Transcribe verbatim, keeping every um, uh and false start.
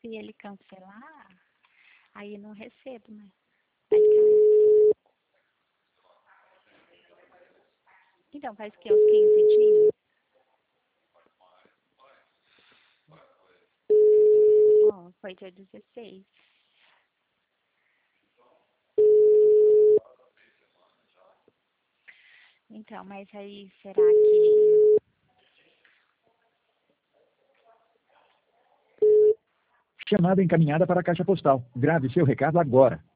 se ele cancelar, aí eu não recebo, né? Aí, então, faz que uns quinze dias. Ó, foi dia dezesseis. Então, mas aí será que... Chamada encaminhada para a caixa postal. Grave seu recado agora.